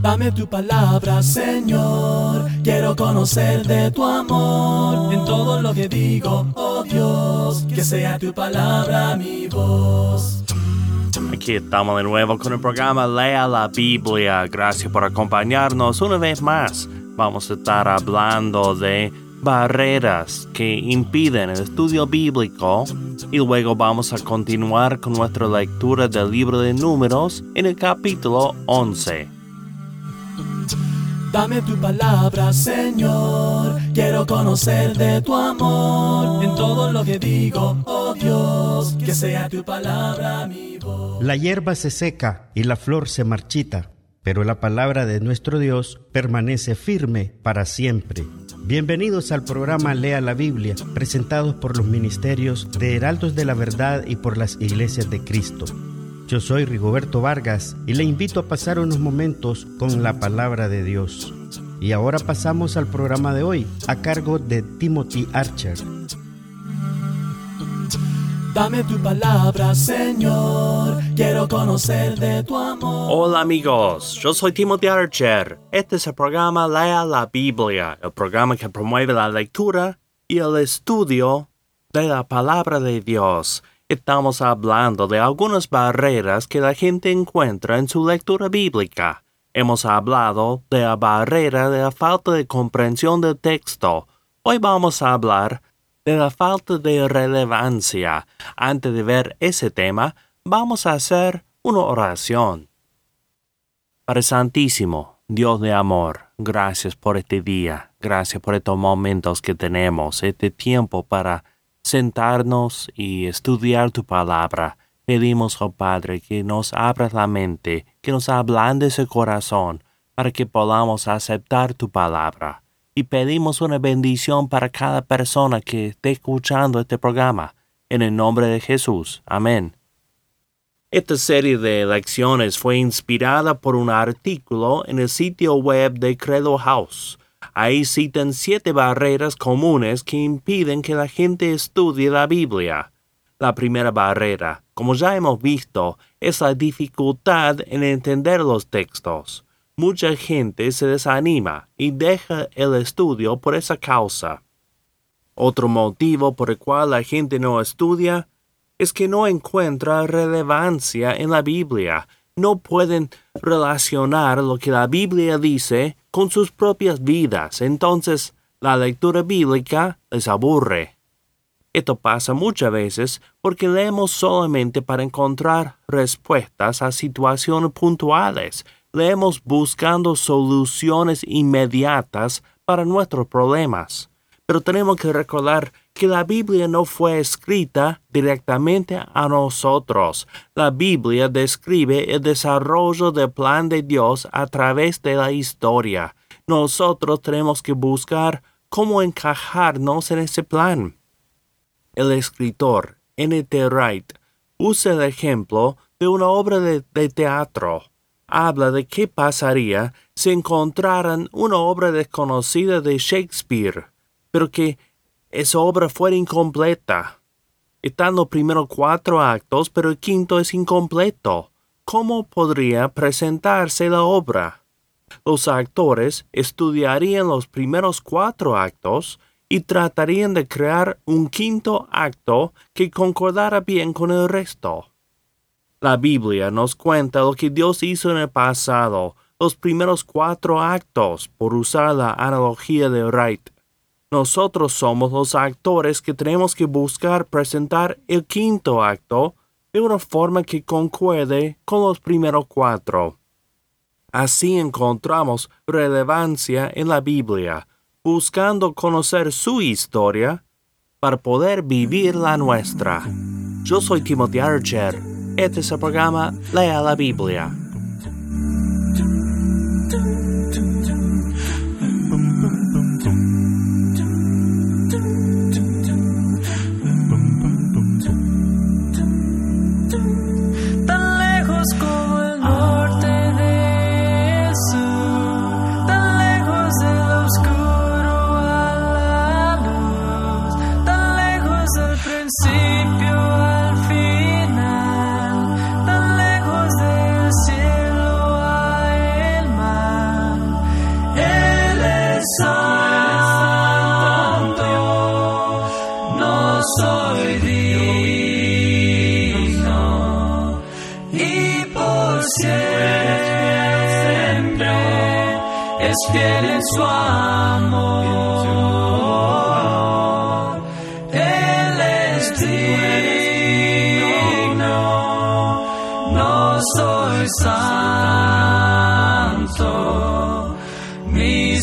Dame tu palabra, Señor. Quiero conocer de tu amor en todo lo que digo, oh Dios. Que sea tu palabra mi voz. Aquí estamos de nuevo con el programa Lea la Biblia. Gracias por acompañarnos una vez más. Vamos a estar hablando de barreras que impiden el estudio bíblico y luego vamos a continuar con nuestra lectura del libro de Números en el capítulo 11. Dame tu palabra, Señor. Quiero conocer de tu amor en todo lo que digo, oh Dios. Que sea tu palabra mi voz. La hierba se seca y la flor se marchita, pero la palabra de nuestro Dios permanece firme para siempre. Bienvenidos al programa Lea la Biblia, presentados por los ministerios de Heraldos de la Verdad y por las Iglesias de Cristo. Yo soy Rigoberto Vargas y le invito a pasar unos momentos con la palabra de Dios. Y ahora pasamos al programa de hoy, a cargo de Timothy Archer. Dame tu palabra, Señor. Quiero conocer de tu amor. Hola amigos, yo soy Timothy Archer. Este es el programa Lea la Biblia, el programa que promueve la lectura y el estudio de la palabra de Dios. Estamos hablando de algunas barreras que la gente encuentra en su lectura bíblica. Hemos hablado de la barrera de la falta de comprensión del texto. Hoy vamos a hablar de la falta de relevancia. Antes de ver ese tema, vamos a hacer una oración. Padre Santísimo, Dios de amor, gracias por este día. Gracias por estos momentos que tenemos, este tiempo para sentarnos y estudiar tu palabra. Pedimos, oh Padre, que nos abras la mente, que nos ablandes el corazón, para que podamos aceptar tu palabra. Y pedimos una bendición para cada persona que esté escuchando este programa. En el nombre de Jesús. Amén. Esta serie de lecciones fue inspirada por un artículo en el sitio web de Credo House. Ahí citan 7 barreras comunes que impiden que la gente estudie la Biblia. La primera barrera, como ya hemos visto, es la dificultad en entender los textos. Mucha gente se desanima y deja el estudio por esa causa. Otro motivo por el cual la gente no estudia es que no encuentra relevancia en la Biblia. No pueden relacionar lo que la Biblia dice con sus propias vidas. Entonces, la lectura bíblica les aburre. Esto pasa muchas veces porque leemos solamente para encontrar respuestas a situaciones puntuales. Leemos buscando soluciones inmediatas para nuestros problemas. Pero tenemos que recordar que la Biblia no fue escrita directamente a nosotros. La Biblia describe el desarrollo del plan de Dios a través de la historia. Nosotros tenemos que buscar cómo encajarnos en ese plan. El escritor N.T. Wright usa el ejemplo de una obra de teatro. Habla de qué pasaría si encontraran una obra desconocida de Shakespeare, pero que esa obra fuera incompleta. Están los primeros 4 actos, pero el quinto es incompleto. ¿Cómo podría presentarse la obra? Los actores estudiarían los primeros 4 actos y tratarían de crear un quinto acto que concordara bien con el resto. La Biblia nos cuenta lo que Dios hizo en el pasado, los primeros 4 actos, por usar la analogía de Wright. Nosotros somos los actores que tenemos que buscar presentar el quinto acto de una forma que concuerde con los primeros 4. Así encontramos relevancia en la Biblia, buscando conocer su historia para poder vivir la nuestra. Yo soy Timothy Archer. Este es el programa Lea la Biblia. Tan lejos como el norte del sur, tan lejos del oscuro a la luz, tan lejos del principio al final, tan lejos del cielo. es fiel en su amor. Él es digno, no soy santo, mis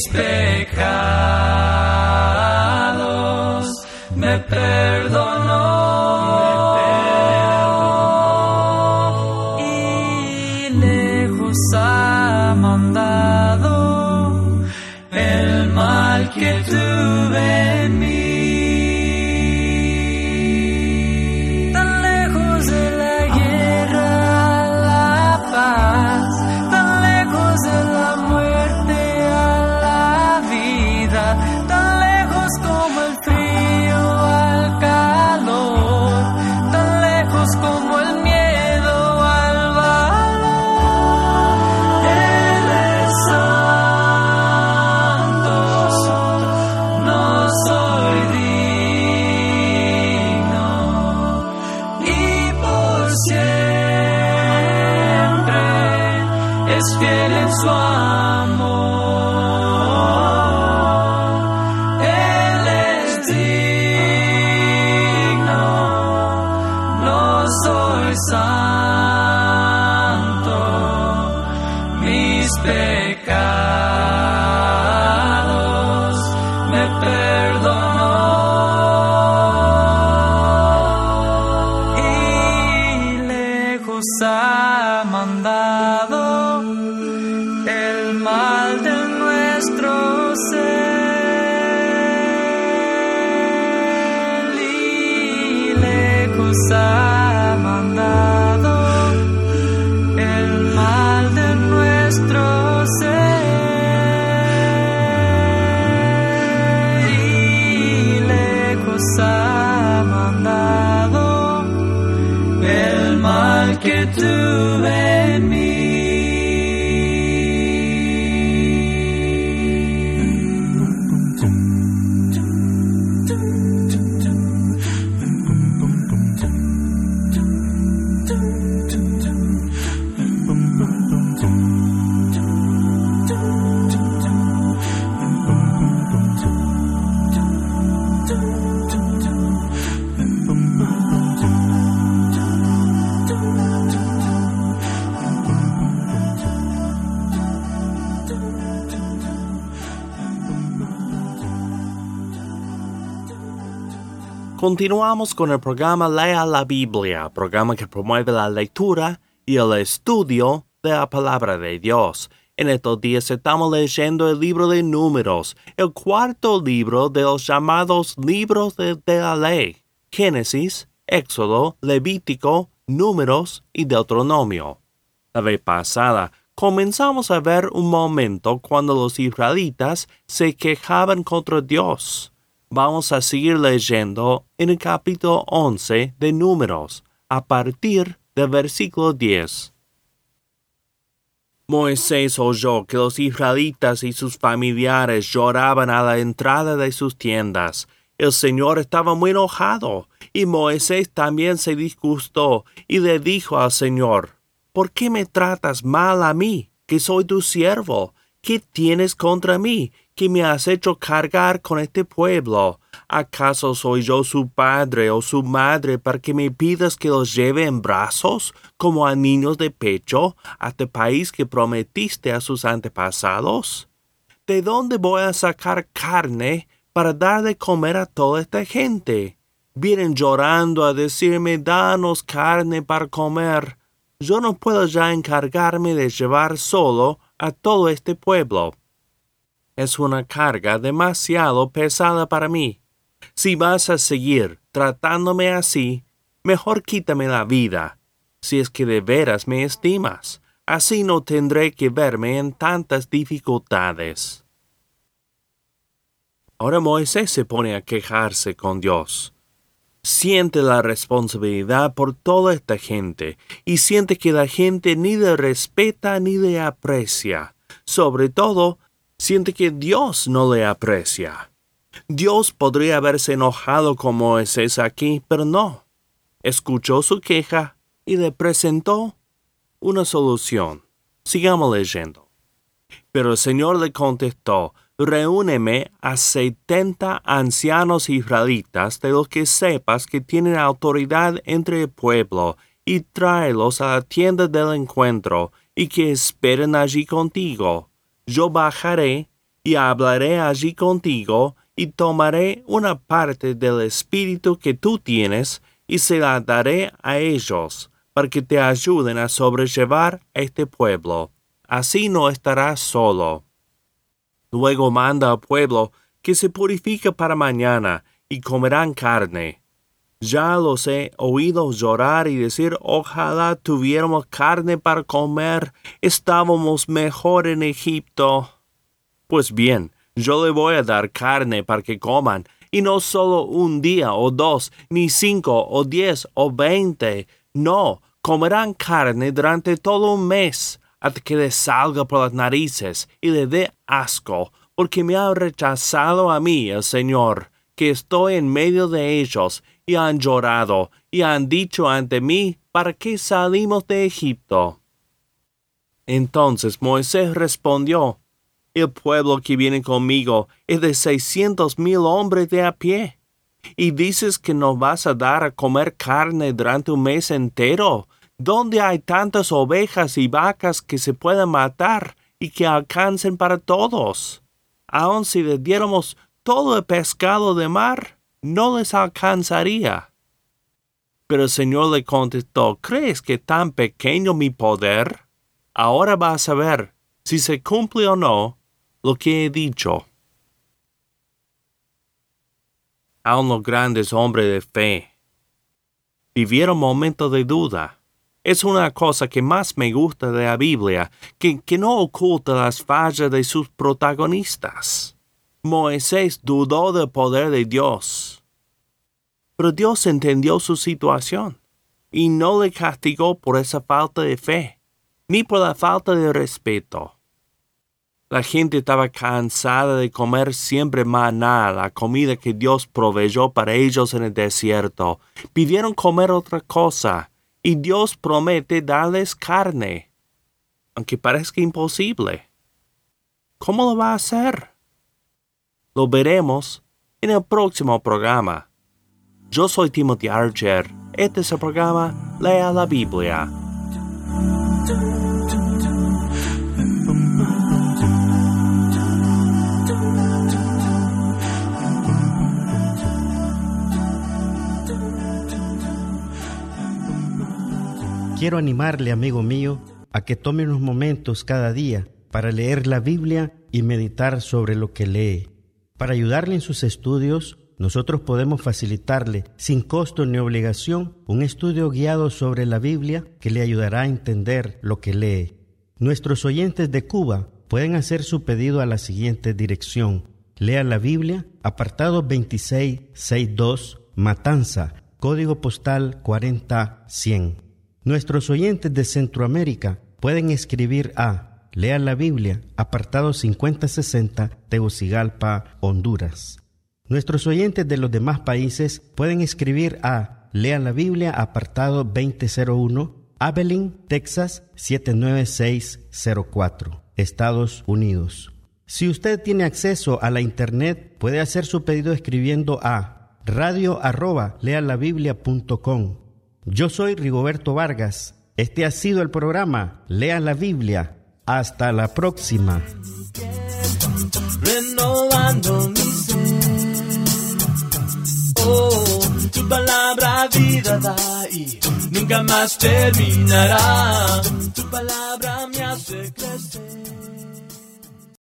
pecados me perdonó. Y lejos ha mandado el mal que tuve en mí. Tan lejos de la guerra a la paz, tan lejos de la muerte a la vida, tan lejos como el frío al calor, tan lejos como el miedo al valor. Él es santo, no soy digno, y por siempre es fiel en su amor. Él es digno, no soy santo, mis pecados me perdonó. Y lejos ha mandado el mal de nuestro ser, y lejos ha mandado el mal de nuestro ser, y lejos ha mandado el mal que tuve en mí. Continuamos con el programa Lea la Biblia, programa que promueve la lectura y el estudio de la palabra de Dios. En estos días estamos leyendo el libro de Números, el cuarto libro de los llamados libros de la ley: Génesis, Éxodo, Levítico, Números y Deuteronomio. La vez pasada comenzamos a ver un momento cuando los israelitas se quejaban contra Dios. Vamos a seguir leyendo en el capítulo 11 de Números, a partir del versículo 10. Moisés oyó que los israelitas y sus familiares lloraban a la entrada de sus tiendas. El Señor estaba muy enojado, y Moisés también se disgustó y le dijo al Señor: ¿Por qué me tratas mal a mí, que soy tu siervo? ¿Qué tienes contra mí, que me has hecho cargar con este pueblo? ¿Acaso soy yo su padre o su madre para que me pidas que los lleve en brazos, como a niños de pecho, a este país que prometiste a sus antepasados? ¿De dónde voy a sacar carne para dar de comer a toda esta gente? Vienen llorando a decirme: danos carne para comer. Yo no puedo ya encargarme de llevar solo a todo este pueblo. Es una carga demasiado pesada para mí. Si vas a seguir tratándome así, mejor quítame la vida, si es que de veras me estimas. Así no tendré que verme en tantas dificultades. Ahora Moisés se pone a quejarse con Dios. Siente la responsabilidad por toda esta gente y siente que la gente ni le respeta ni le aprecia. Sobre todo, siente que Dios no le aprecia. Dios podría haberse enojado con Moisés aquí, pero no. Escuchó su queja y le presentó una solución. Sigamos leyendo. Pero el Señor le contestó, reúneme a 70 ancianos israelitas de los que sepas que tienen autoridad entre el pueblo, y tráelos a la tienda del encuentro, y que esperen allí contigo. Yo bajaré y hablaré allí contigo, y tomaré una parte del espíritu que tú tienes, y se la daré a ellos, para que te ayuden a sobrellevar este pueblo. Así no estarás solo. Luego manda al pueblo que se purifique para mañana, y comerán carne. Ya los he oído llorar y decir, ojalá tuviéramos carne para comer, estábamos mejor en Egipto. Pues bien, yo le voy a dar carne para que coman, y no solo un día o 2, ni 5 o 10 o 20. No, comerán carne durante todo un mes, hasta que les salga por las narices y le dé asco, porque me ha rechazado a mí el Señor, que estoy en medio de ellos, y han llorado, y han dicho ante mí, ¿para qué salimos de Egipto? Entonces Moisés respondió, el pueblo que viene conmigo es de 600,000 hombres de a pie, y dices que nos vas a dar a comer carne durante un mes entero, ¿dónde hay tantas ovejas y vacas que se puedan matar y que alcancen para todos? Aun si les diéramos todo el pescado de mar, no les alcanzaría. Pero el Señor le contestó, ¿crees que tan pequeño mi poder? Ahora vas a ver si se cumple o no lo que he dicho. Aun los grandes hombres de fe vivieron momentos de duda. Es una cosa que más me gusta de la Biblia, que no oculta las fallas de sus protagonistas. Moisés dudó del poder de Dios, pero Dios entendió su situación y no le castigó por esa falta de fe, ni por la falta de respeto. La gente estaba cansada de comer siempre maná, la comida que Dios proveyó para ellos en el desierto. Pidieron comer otra cosa, y Dios promete darles carne, aunque parezca imposible. ¿Cómo lo va a hacer? Lo veremos en el próximo programa. Yo soy Timothy Archer. Este es el programa Lea la Biblia. Quiero animarle, amigo mío, a que tome unos momentos cada día para leer la Biblia y meditar sobre lo que lee. Para ayudarle en sus estudios, nosotros podemos facilitarle, sin costo ni obligación, un estudio guiado sobre la Biblia que le ayudará a entender lo que lee. Nuestros oyentes de Cuba pueden hacer su pedido a la siguiente dirección. Lea la Biblia, apartado 2662, Matanza, código postal 40100. Nuestros oyentes de Centroamérica pueden escribir a Lea la Biblia, apartado 5060, Tegucigalpa, Honduras. Nuestros oyentes de los demás países pueden escribir a Lea la Biblia, apartado 2001, Abilene, Texas 79604, Estados Unidos. Si usted tiene acceso a la internet, puede hacer su pedido escribiendo a radio@lealabiblia.com. Yo soy Rigoberto Vargas. Este ha sido el programa Lea la Biblia. Hasta la próxima. Renovando mi ser. Oh, tu palabra vida da y nunca más terminará. Tu palabra me hace crecer.